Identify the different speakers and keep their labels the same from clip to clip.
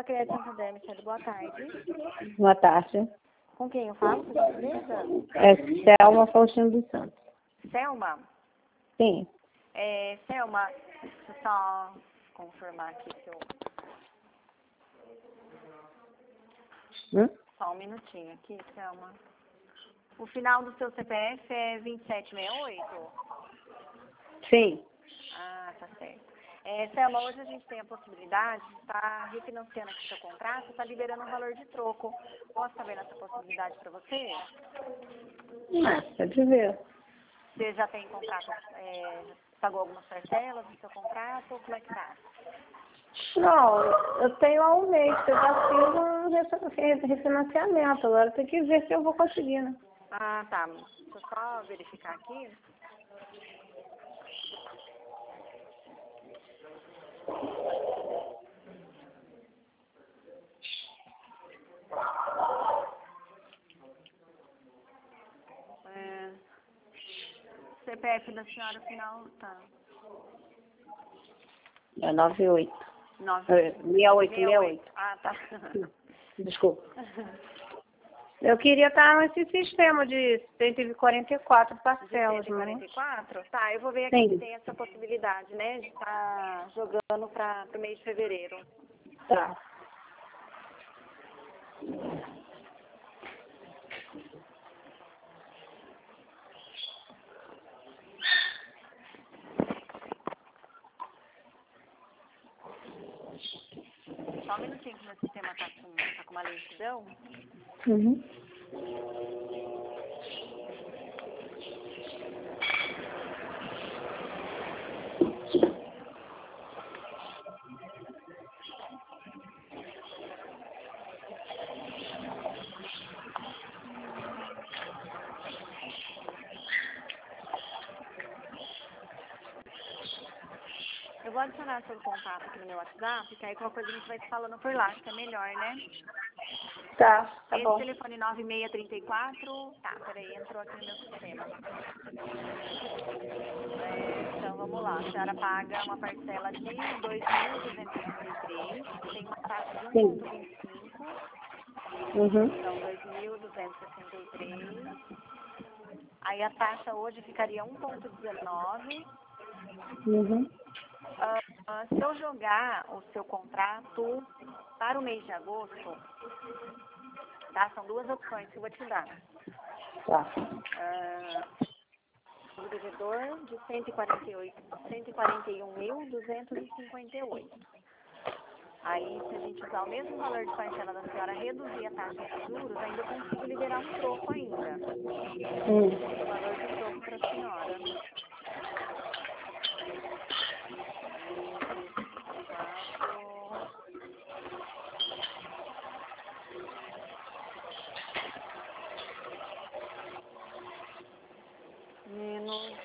Speaker 1: Crédito Santander, Michele, boa tarde.
Speaker 2: Boa tarde.
Speaker 1: Com quem eu falo, por gentileza?
Speaker 2: É Selma Faustino dos Santos.
Speaker 1: Selma?
Speaker 2: Sim.
Speaker 1: Selma, deixa eu só confirmar aqui seu... Só um minutinho aqui, Selma. O final do seu CPF é 2768?
Speaker 2: Sim.
Speaker 1: Ah, tá certo. Selma, hoje a gente tem a possibilidade de estar refinanciando aqui seu contrato, está liberando um valor de troco. Posso saber essa possibilidade para você?
Speaker 2: Pode ver.
Speaker 1: Você já tem contrato, pagou algumas parcelas do seu contrato? Como é que tá?
Speaker 2: Não, eu tenho há um mês que eu já fiz um refinanciamento. Agora tem que ver se eu vou conseguir, né?
Speaker 1: Ah, tá. Deixa eu só verificar aqui. CPF da senhora final tá.
Speaker 2: É 98. 68.
Speaker 1: Ah, tá.
Speaker 2: Desculpa. Eu queria estar nesse sistema de 144 parcelas,
Speaker 1: De
Speaker 2: né?
Speaker 1: 144? Tá, eu vou ver aqui
Speaker 2: Sim.
Speaker 1: se tem essa possibilidade, né, de estar jogando para o mês de fevereiro.
Speaker 2: Tá.
Speaker 1: Só um minutinho que o meu sistema tá com uma lentidão.
Speaker 2: Uhum.
Speaker 1: Eu vou adicionar seu contato aqui no meu WhatsApp, que aí qualquer coisa a gente vai se falando por lá, que é melhor, né?
Speaker 2: Tá
Speaker 1: Esse
Speaker 2: bom.
Speaker 1: telefone 9634, tá, peraí, entrou aqui no meu sistema. Então, vamos lá. A senhora paga uma parcela de 2.263, tem uma taxa de
Speaker 2: Sim.
Speaker 1: 1,25,
Speaker 2: Uhum.
Speaker 1: então 2.263. Aí a taxa hoje ficaria 1,19.
Speaker 2: Uhum.
Speaker 1: Se eu jogar o seu contrato para o mês de agosto, tá? São duas opções que eu vou te dar.
Speaker 2: Tá.
Speaker 1: O devedor de 141.258. Aí, se a gente usar o mesmo valor de parcela da senhora, reduzir a taxa de juros, ainda eu consigo liberar um troco ainda. Um valor de troco para a senhora. Menos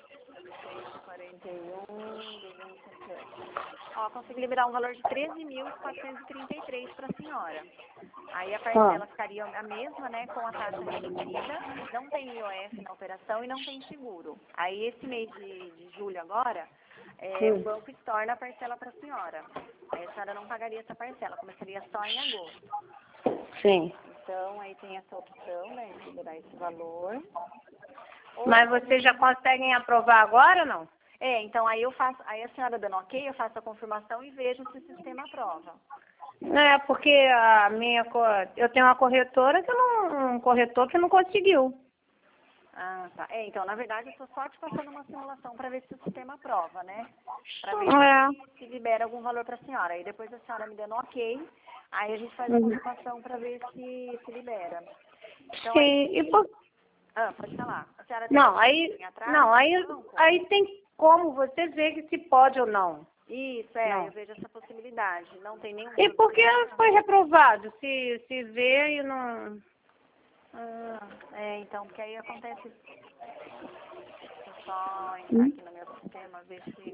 Speaker 1: 141.258. Ó, consigo liberar um valor de 13.433 para a senhora. Aí a parcela ficaria a mesma, né, com a taxa reduzida, não tem IOF na operação e não tem seguro. Aí esse mês de julho agora, o banco estorna a parcela para a senhora. Aí a senhora não pagaria essa parcela, começaria só em agosto.
Speaker 2: Sim.
Speaker 1: Então aí tem essa opção, né, de liberar esse valor.
Speaker 2: Mas vocês já conseguem aprovar agora ou não?
Speaker 1: Então aí aí a senhora dando ok, eu faço a confirmação e vejo se o sistema aprova.
Speaker 2: Porque eu tenho uma corretora um corretor que não conseguiu.
Speaker 1: Ah, tá. Então, na verdade, eu estou só te passando uma simulação para ver se o sistema aprova, né? Para ver se libera algum valor para a senhora. Aí depois a senhora me dando ok, aí a gente faz a confirmação para ver se libera. Então,
Speaker 2: Sim,
Speaker 1: pode falar. A senhora tem
Speaker 2: aí tem como você ver que se pode ou não.
Speaker 1: Isso, aí eu vejo essa possibilidade. Não tem nenhum...
Speaker 2: E por que foi reprovado? Se vê e não...
Speaker 1: então, porque aí acontece... Deixa eu só entrar aqui no meu sistema, ver se...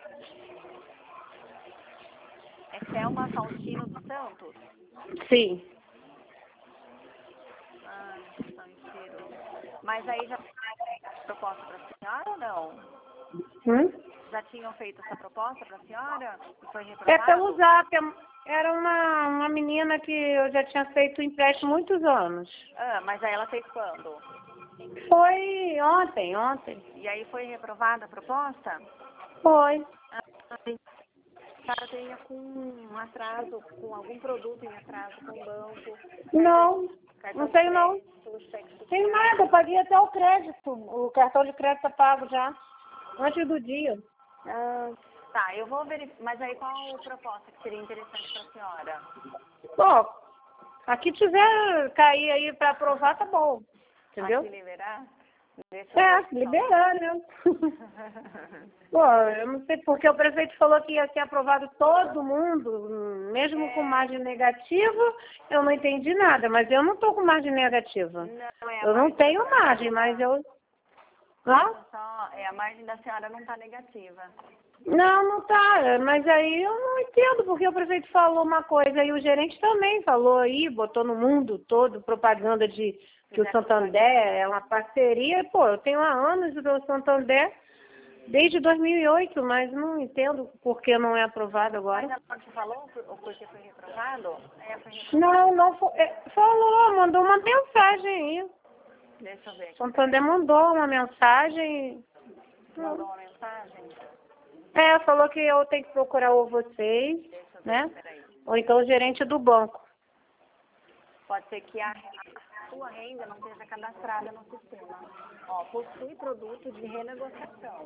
Speaker 1: É Selma Faustino dos Santos?
Speaker 2: Sim.
Speaker 1: Mas aí já tem proposta para a senhora ou não? já tinham feito essa proposta para a senhora? E foi
Speaker 2: É
Speaker 1: reprovado?
Speaker 2: pelo Zap. Era uma menina que eu já tinha feito empréstimo há muitos anos.
Speaker 1: Ah, mas aí ela fez quando?
Speaker 2: Foi ontem.
Speaker 1: E aí foi reprovada a proposta?
Speaker 2: Foi.
Speaker 1: Ah, a senhora tenha com um atraso, com algum produto em atraso com o banco?
Speaker 2: Não,
Speaker 1: Cartão
Speaker 2: não
Speaker 1: de
Speaker 2: tenho não.
Speaker 1: crédito, cheque social.
Speaker 2: Tem nada, eu paguei até o crédito. O cartão de crédito tá pago já. Antes do dia.
Speaker 1: Ah, tá, eu vou verificar. Mas aí qual proposta que seria interessante para a senhora?
Speaker 2: Bom, aqui tiver cair aí pra aprovar, tá bom. Entendeu?
Speaker 1: Aqui liberar? Deixa eu ver.
Speaker 2: Liberar, né? Pô, eu não sei porque o prefeito falou que ia ser aprovado todo mundo, mesmo com margem negativa, eu não entendi nada, mas eu não tô com margem negativa.
Speaker 1: Não, é a
Speaker 2: Eu não
Speaker 1: margem
Speaker 2: tenho
Speaker 1: da
Speaker 2: margem,
Speaker 1: senhora.
Speaker 2: mas eu... Hã?
Speaker 1: A margem da senhora não está negativa.
Speaker 2: Não tá, mas aí eu não entendo, porque o prefeito falou uma coisa e o gerente também falou aí, botou no mundo todo propaganda de que o Santander é uma parceria. Pô, eu tenho há anos do Santander, desde 2008, mas não entendo por que não é aprovado agora.
Speaker 1: Mas ela te falou o porquê foi reprovado? Foi reprovado.
Speaker 2: Não falou, mandou uma mensagem aí.
Speaker 1: Deixa eu ver aqui.
Speaker 2: Santander mandou uma mensagem.
Speaker 1: Mandou uma mensagem?
Speaker 2: Falou que eu tenho que procurar ou vocês,
Speaker 1: Deixa eu ver,
Speaker 2: né?
Speaker 1: peraí.
Speaker 2: Ou então o gerente do banco.
Speaker 1: Pode ser que a sua renda não esteja cadastrada no sistema. Ó, possui produto de renegociação.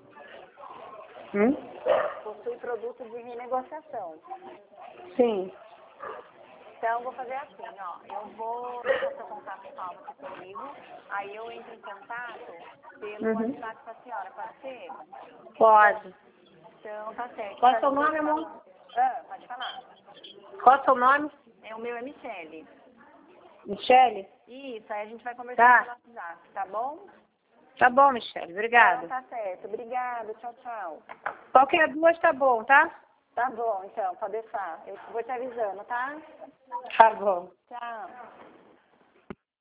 Speaker 1: Possui produto de renegociação.
Speaker 2: Sim.
Speaker 1: Então, eu vou fazer assim, ó. Eu vou deixar seu contato salvo aqui comigo. Aí eu entro em contato pelo WhatsApp com a senhora, pode ser?
Speaker 2: Pode.
Speaker 1: Então, tá certo.
Speaker 2: Qual é o seu nome, amor?
Speaker 1: Pode falar.
Speaker 2: Qual é o seu nome?
Speaker 1: O meu é Michele.
Speaker 2: Michele?
Speaker 1: Isso, aí a gente vai conversar pelo WhatsApp, tá bom?
Speaker 2: Tá bom, Michele. Obrigada.
Speaker 1: Então, tá certo. Obrigada. Tchau, tchau.
Speaker 2: Qualquer duas tá bom, tá?
Speaker 1: Tá bom, então, pode deixar. Eu vou te avisando, tá?
Speaker 2: Tá bom.
Speaker 1: Tchau.